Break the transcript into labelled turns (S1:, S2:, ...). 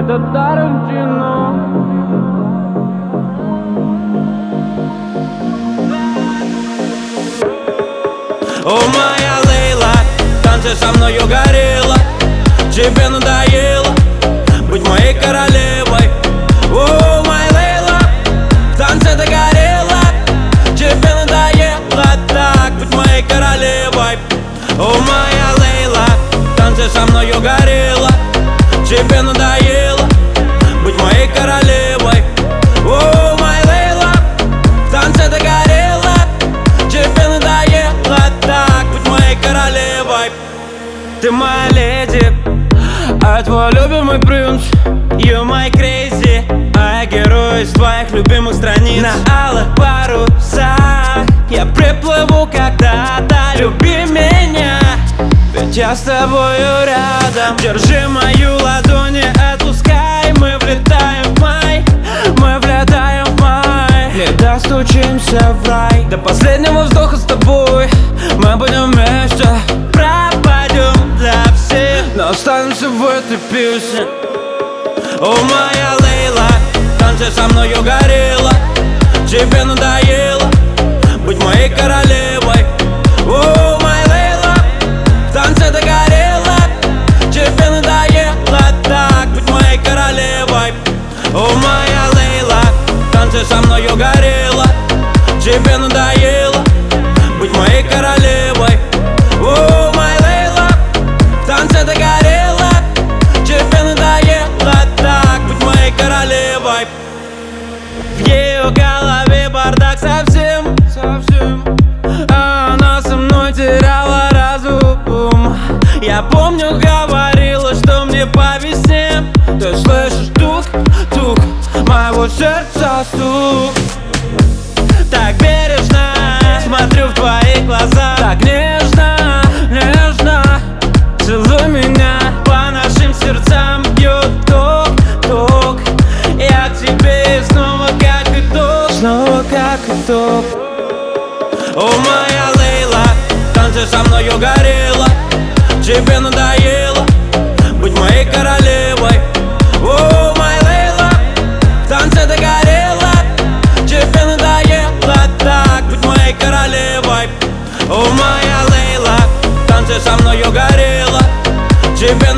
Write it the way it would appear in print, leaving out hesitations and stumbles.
S1: это Тарантино.
S2: О, моя Лейла, танцы со мною горела. Тебе надоело быть моей королевой. О, моя Лейла, в танце ты горела. Тебе надоело так быть моей королевой. О, моя Лейла, танцы со мною горела. Тебе надоело быть моей королевой. О, моя Лейла, в танце ты горела. Тебе надоело так быть моей королевой. Ты моя леди, а я твой любимый принц. You my crazy, а я герой из твоих любимых страниц. На алых парусах я приплыву когда-то. Люби меня, ведь я с тобою рядом. Держи мою ладонь, отпускай. Мы влетаем в май, мы влетаем в май. Лета стучимся в рай. До последнего вздоха с тобой мы будем вместе. Пропадем для всех, но останемся в этой песне. О, моя Лейла, танцы со мною горела. Тебе надоело быть моей королевой. О, моя Лейла, в танце ты горела. Тебе надоело так быть моей королевой. О, моя Лейла, танцы со мною горела. Тебе надоело быть моей королевой. О, моя Лейла, в танце ты горела. Тебе надоело так быть моей королевой. В ее голове бардак совсем. А она со мной теряла разум. Я помню, говорила, что мне по весне. Ты слышишь тук-тук моего сердца стук. Так бережно смотрю в твои глаза. Так нежно, нежно целуй меня. По нашим сердцам бьет ток-ток. Я к тебе снова как итог. Снова как итог. О, моя Лейла, танцы со мною горела. Тебе надоело быть моей королевой. О, моя Лейла, в танце ты горела. Тебе надоело так быть моей королевой. О, моя Лейла, танцы со мною горела. Тебе